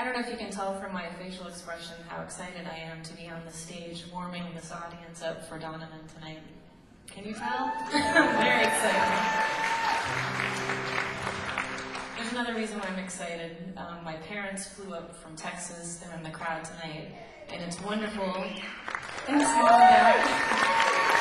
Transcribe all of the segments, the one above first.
don't know if you can tell from my facial expression how excited I am to be on the stage warming this audience up for Donovan tonight. Can you tell? I'm very excited. There's another reason why I'm excited. My parents flew up from Texas. They're in the crowd tonight, and it's wonderful. Thanks, Mom and Dad.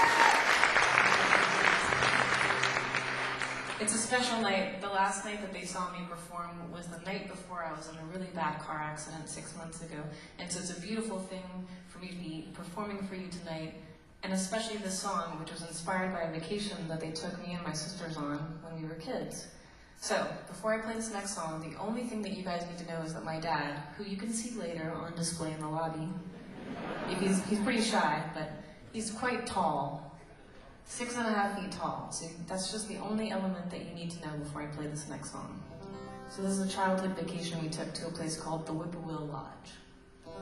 It's a special night. The last night that they saw me perform was the night before I was in a really bad car accident 6 months ago. And so it's a beautiful thing for me to be performing for you tonight, and especially this song, which was inspired by a vacation that they took me and my sisters on when we were kids. So, before I play this next song, the only thing that you guys need to know is that my dad, who you can see later on display in the lobby, he's pretty shy, but he's quite tall. 6.5 feet tall, so that's just the only element that you need to know before I play this next song. So this is a childhood vacation we took to a place called the Whippoorwill Lodge.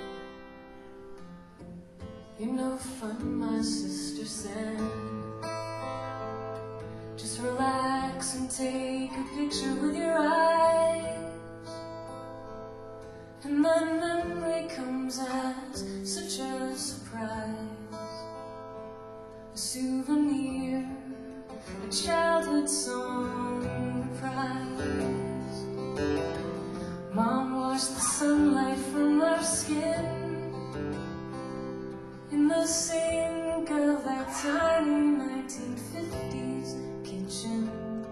You're no fun, my sister said. Just relax and take a picture with your eyes. And then memory comes as such a surprise. A souvenir, a childhood song reprise. Mom washed the sunlight from our skin in the sink of that tiny 1950s kitchen.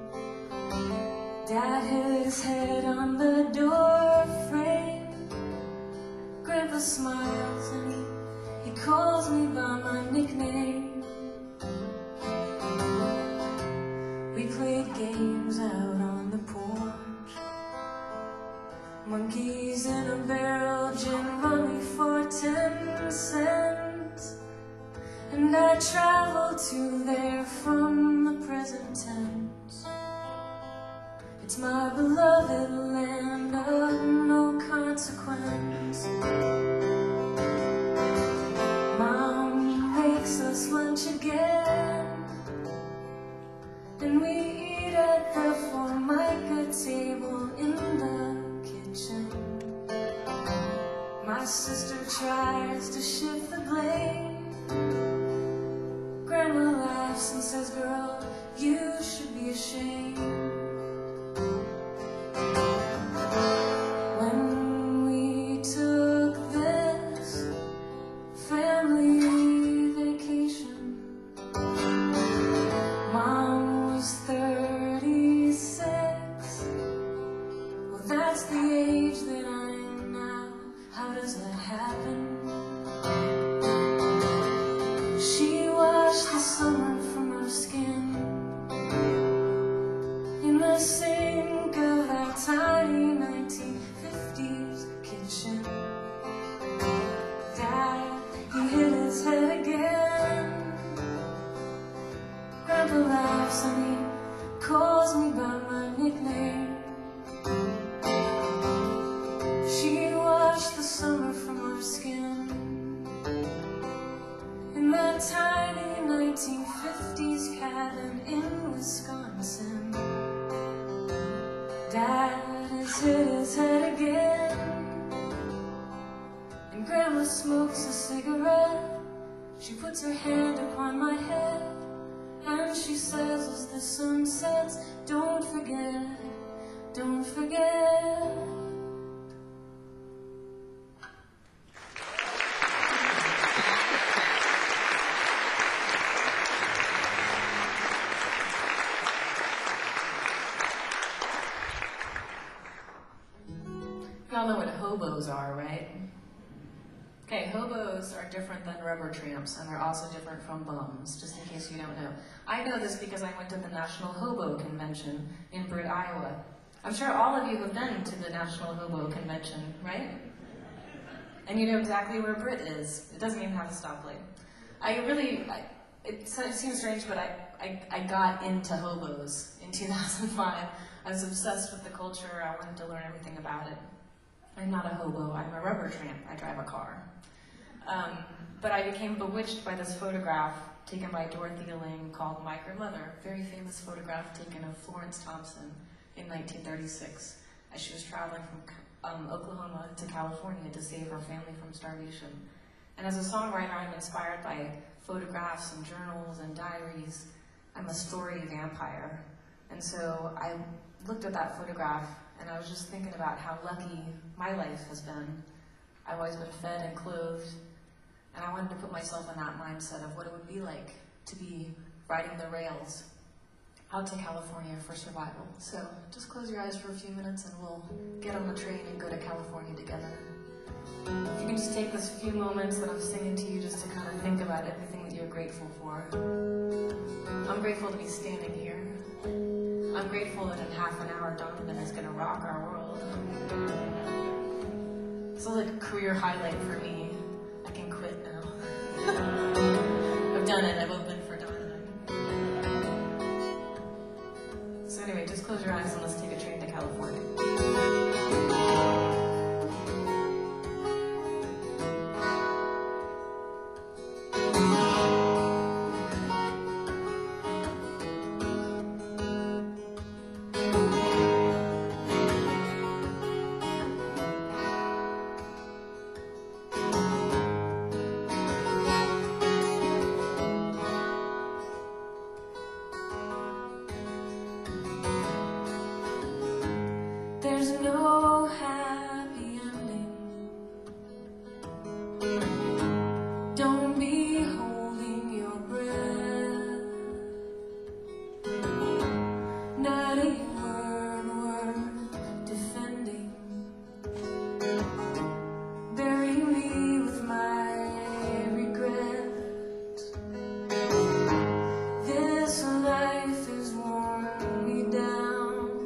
Dad hit his head on the door frame. Grandpa smiles and he calls me by my nickname. We played games out on the porch. Monkeys in a barrel, gin rummy for 10 cents. And I traveled to there from the present tense. It's my beloved land of no consequence. Mom makes us lunch again, and we eat at the Formica table in the kitchen. My sister tries to shift the blame. Grandma laughs and says, girl, you should be ashamed. When we took this family vacation, Mom was 36. Well, that's the age that I am now. How does that happen? She washed the summer from her skin in the sink of that tiny 1950s kitchen. Dad, he hit his head again. Grandpa laughs and he calls me by my nickname. She washed the summer from her skin in that tiny 1950s cabin in Wisconsin. Dad has hit his head again, and Grandma smokes a cigarette. She puts her hand upon my head, and she says as the sun sets, don't forget, don't forget. Y'all know what hobos are, right? Okay, hobos are different than rubber tramps, and they're also different from bums, just in case you don't know. I know this because I went to the National Hobo Convention in Britt, Iowa. I'm sure all of you have been to the National Hobo Convention, right? And you know exactly where Britt is. It doesn't even have a stoplight. It seems strange, but I got into hobos in 2005. I was obsessed with the culture. I wanted to learn everything about it. I'm not a hobo, I'm a rubber tramp. I drive a car. But I became bewitched by this photograph taken by Dorothea Lange called Migrant Mother, a very famous photograph taken of Florence Thompson in 1936 as she was traveling from Oklahoma to California to save her family from starvation. And as a songwriter, I'm inspired by photographs and journals and diaries. I'm a story vampire. And so I looked at that photograph and I was just thinking about how lucky my life has been. I've always been fed and clothed, and I wanted to put myself in that mindset of what it would be like to be riding the rails out to California for survival. So just close your eyes for a few minutes and we'll get on the train and go to California together. If you can just take this few moments that I'm singing to you just to kind of think about everything that you're grateful for. I'm grateful to be standing here. I'm grateful that in half an hour Donovan is going to rock our world. It's like a career highlight for me. I can quit now. I've done it. I've opened for Donovan. So anyway, just close your eyes and let's take a train to California. There's no happy ending. Don't be holding your breath. Not a word worth defending. Bury me with my regret. This life has worn me down.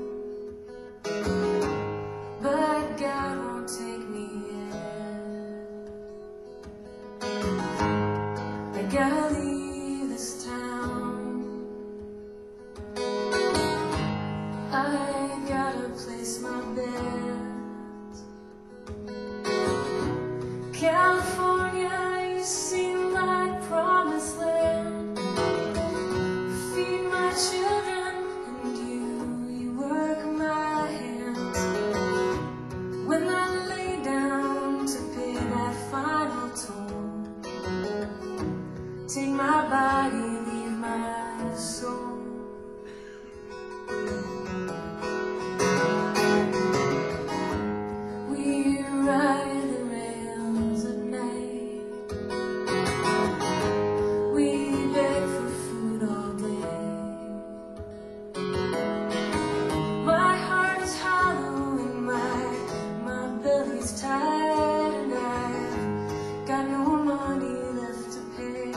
But God won't take me yet. I gotta leave this town. I gotta place my bet. California, you seem like promised land. Feed my children and you work my hands. When I lay down to pay that final toll, take my body, leave my soul. We ride the rails at night. We beg for food all day. My heart is hollow and my belly's tired and I've got no money left to pay.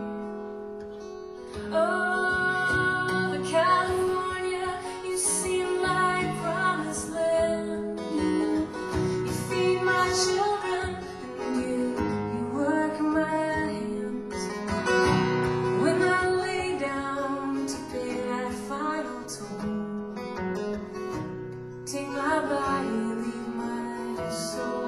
Oh, but California, you seem like promised land. You feed my children and you work my hands. When I lay down to pay that final toll, take my body, leave my soul.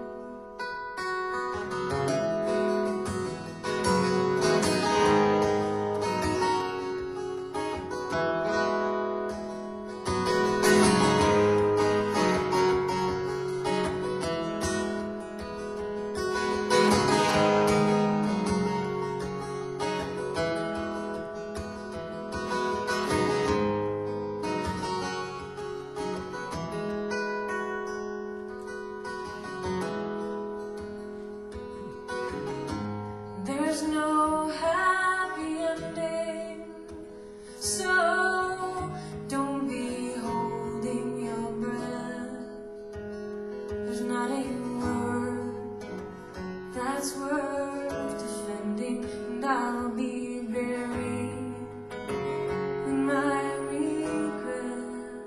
There's no happy ending, so don't be holding your breath. There's not a word that's worth defending, and I'll be buried with my regret.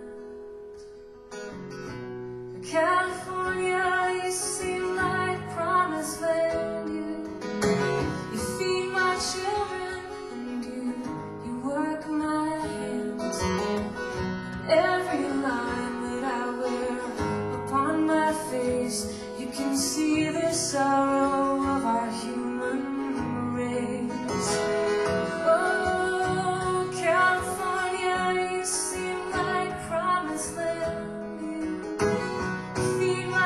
California, you seem like promised land. You feed my children and you work my hands. Every line that I wear upon my face, you can see the sorrow of our human race. Oh, California, you seem like promised land. You feed my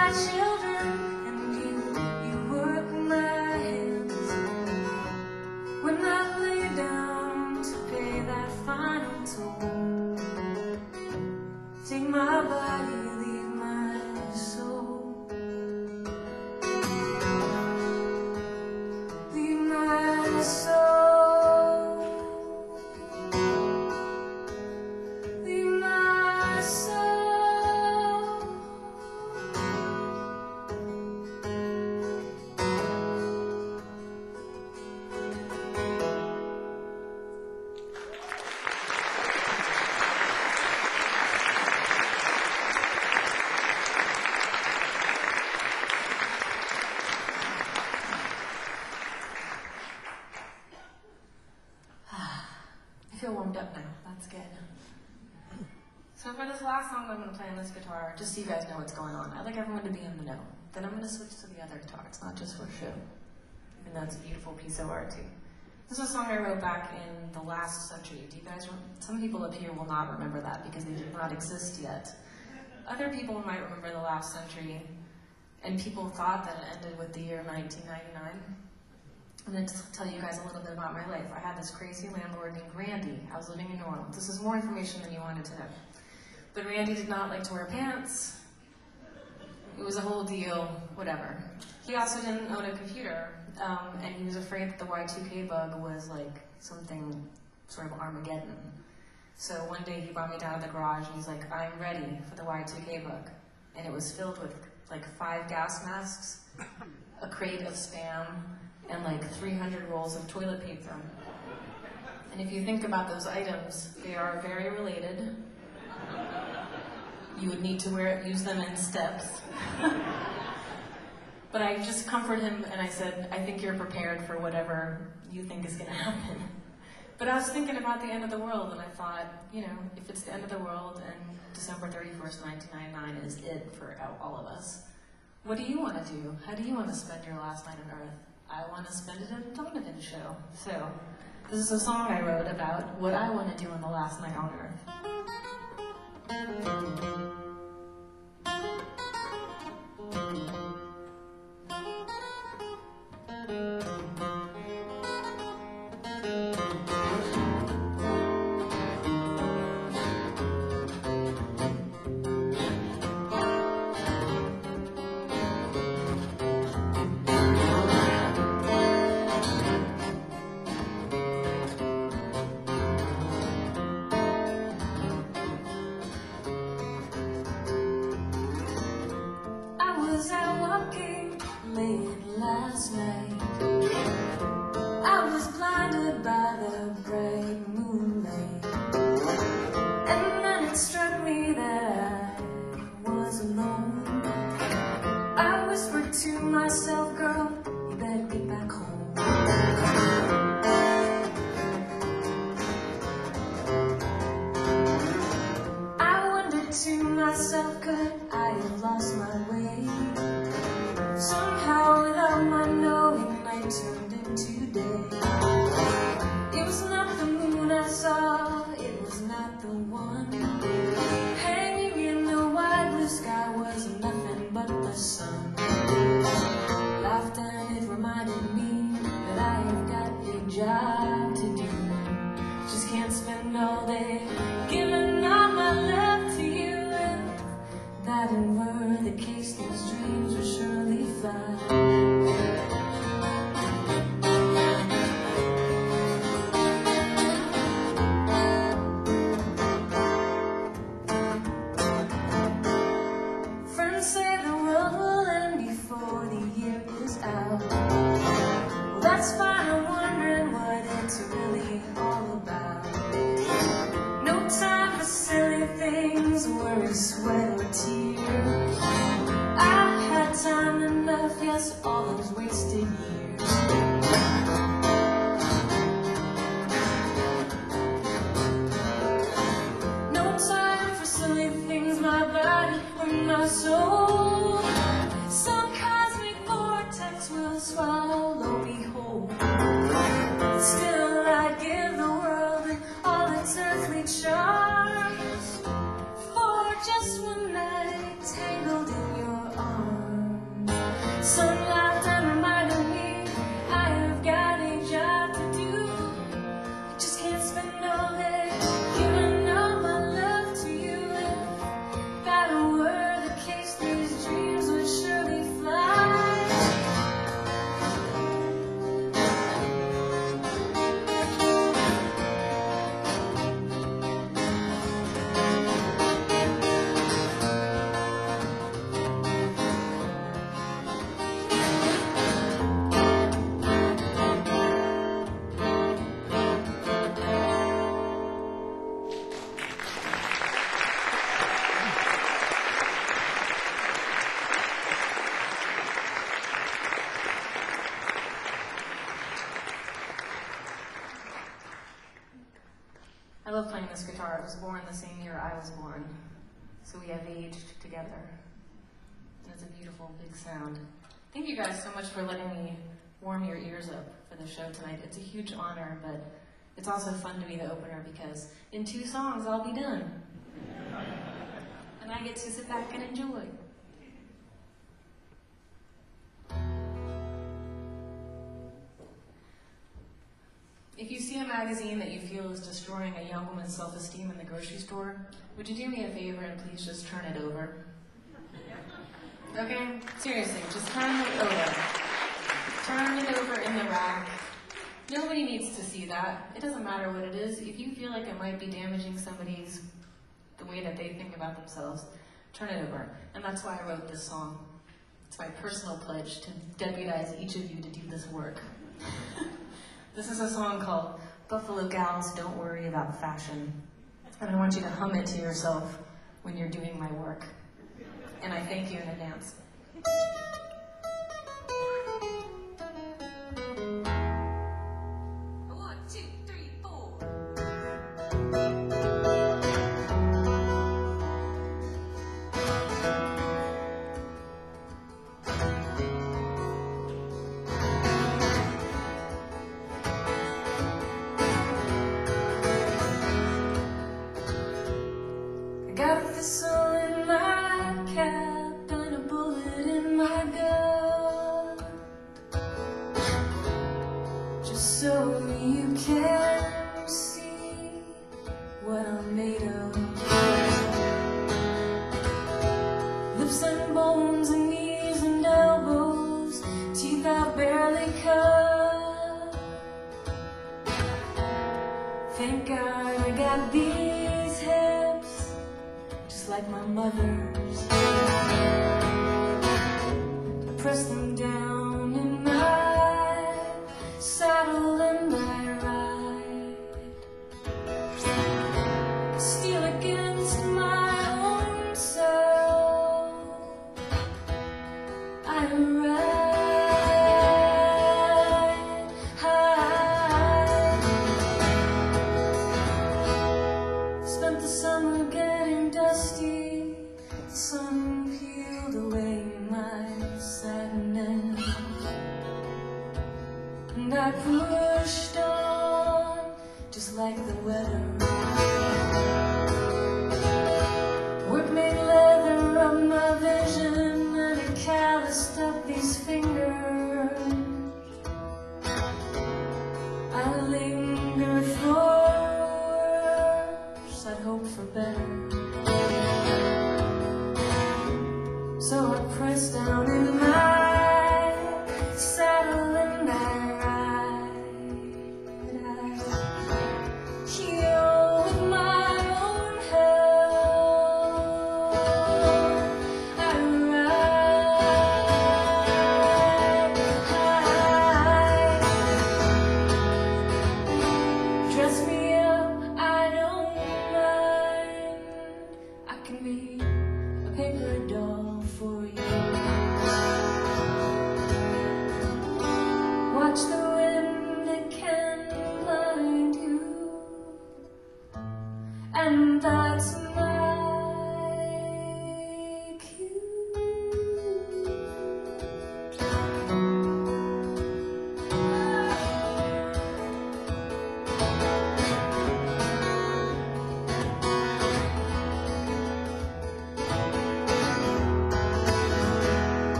for this last song I'm going to play on this guitar, just so you guys know what's going on, I'd like everyone to be in the know. Then I'm going to switch to the other guitar. It's not just for show. And that's a beautiful piece of art, too. This is a song I wrote back in the last century. Do you guys remember? Some people up here will not remember that because they did not exist yet. Other people might remember the last century, and people thought that it ended with the year 1999. I'm going to tell you guys a little bit about my life. I had this crazy landlord named Randy. I was living in New Orleans. This is more information than you wanted to know. But Randy did not like to wear pants. It was a whole deal, whatever. He also didn't own a computer, and he was afraid that the Y2K bug was like something sort of Armageddon. So one day he brought me down to the garage and he's like, I'm ready for the Y2K bug. And it was filled with like 5 gas masks, a crate of Spam, and like 300 rolls of toilet paper. And if you think about those items, they are very related. You would need to use them in steps. But I just comforted him and I said, I think you're prepared for whatever you think is gonna happen. But I was thinking about the end of the world and I thought, you know, if it's the end of the world and December 31st, 1999 is it for all of us, what do you want to do? How do you want to spend your last night on Earth? I want to spend it at a Donovan show. So, this is a song I wrote about what I want to do on the last night on Earth. Last night, I was blinded by the bright moonlight, and then it struck me that I was alone. I whispered to myself, girl, you better get back home. I wondered to myself, could I have lost my way? Somehow, without my knowing, night turned into day. It was not the moon I saw, it was not the one. Hanging in the wide blue sky was nothing but the sun. Laughed and it reminded me that I have got a job to do. Just can't spend all day giving all my love to you. If that were the case, those dreams would surely fly. Friends say the world will end before the year is out. Well, that's fine, I'm wondering what it's really all about. No time for silly things, worry, sweat, or tears. I had time enough, yes, all those wasted years. No time for silly things, my body and my soul. Some cosmic vortex will swallow me whole. Still I'd give the world and all its earthly charms for just one night tangled in your arms. Some laughed and reminded me I have got a job to do. I just can't spend all day giving all my love to you. If that were the case, these dreams would surely fly. I love playing this guitar. It was born the same year I was born. So we have aged together. And it's a beautiful, big sound. Thank you guys so much for letting me warm your ears up for the show tonight. It's a huge honor, but it's also fun to be the opener because in 2 songs I'll be done. And I get to sit back and enjoy. If you see a magazine that you feel is destroying a young woman's self-esteem in the grocery store, would you do me a favor and please just turn it over? Okay? Seriously, just turn it over. Turn it over in the rack. Nobody needs to see that. It doesn't matter what it is. If you feel like it might be damaging somebody's, the way that they think about themselves, turn it over. And that's why I wrote this song. It's my personal pledge to deputize each of you to do this work. This is a song called Buffalo Gals Don't Worry About Fashion. And I want you to hum it to yourself when you're doing my work. And I thank you in advance. Got the soul in my cap and a bullet in my gut, just so you can see what I'm made of. Lips and bones and knees and elbows, teeth I barely cut. Thank God I got these hips, just like my mother's. I press them down in my saddle and I ride. Steel against my own self, I ride high. Spent the summer getting dusty, the sun peeled away my satin and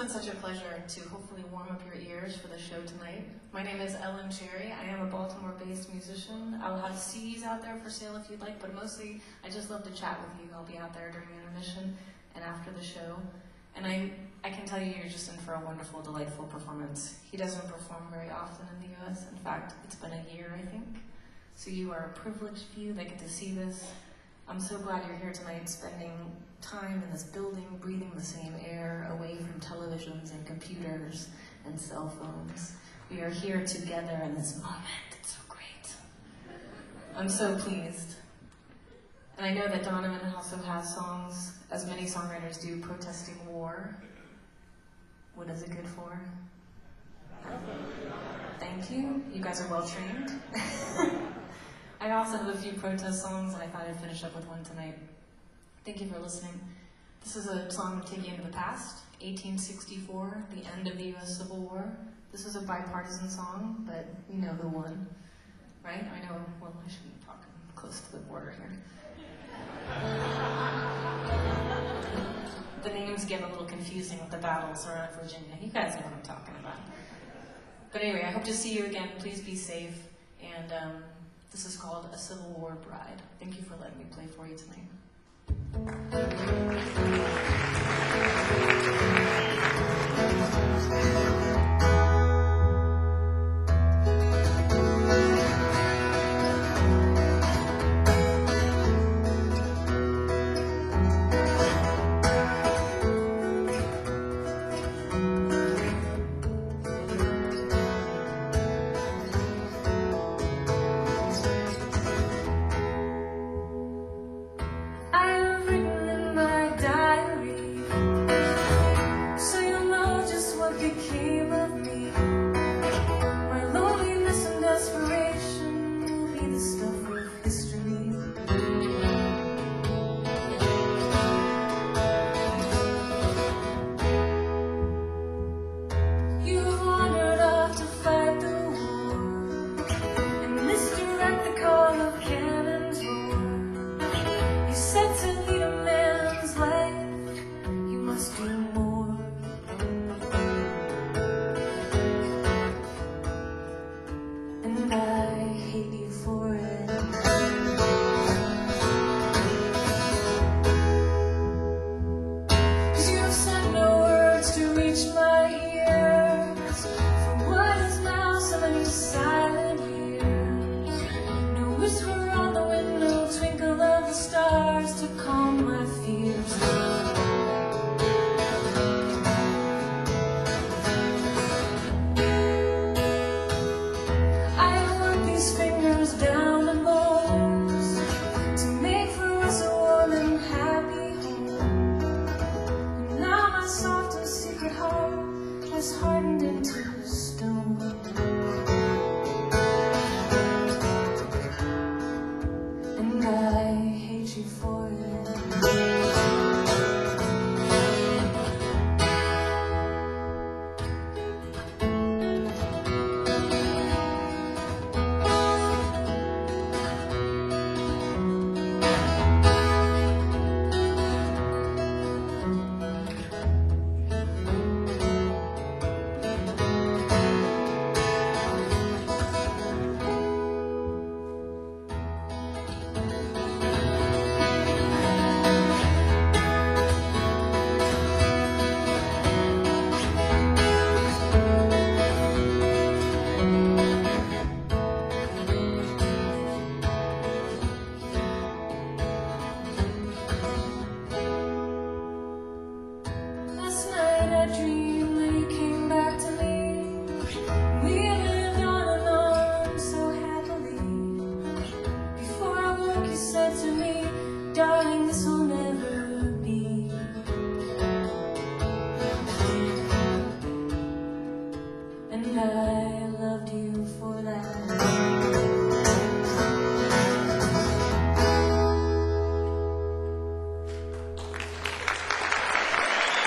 such a pleasure to hopefully warm up your ears for the show tonight. My name is Ellen Cherry. I am a Baltimore-based musician. I'll have CDs out there for sale if you'd like, but mostly I just love to chat with you. I'll be out there during intermission and after the show. And I can tell you you're just in for a wonderful, delightful performance. He doesn't perform very often in the U.S. In fact, it's been a year, I think. So you are a privileged few that get to see this. I'm so glad you're here tonight, spending time in this building, breathing the same air, away from televisions and computers and cell phones. We are here together in this moment. It's so great. I'm so pleased. And I know that Donovan also has songs, as many songwriters do, protesting war. What is it good for? Thank you. You guys are well trained. I also have a few protest songs, and I thought I'd finish up with one tonight. Thank you for listening. This is a song to take you into the past, 1864, the end of the U.S. Civil War. This is a bipartisan song, but you know who won, right? I know, well, I shouldn't be talking close to the border here. The names get a little confusing with the battles around Virginia. You guys know what I'm talking about. But anyway, I hope to see you again. Please be safe. And this is called A Civil War Bride. Thank you for letting me play for you tonight.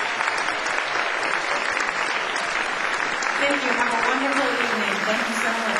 Thank you. Have a wonderful evening. Thank you so much.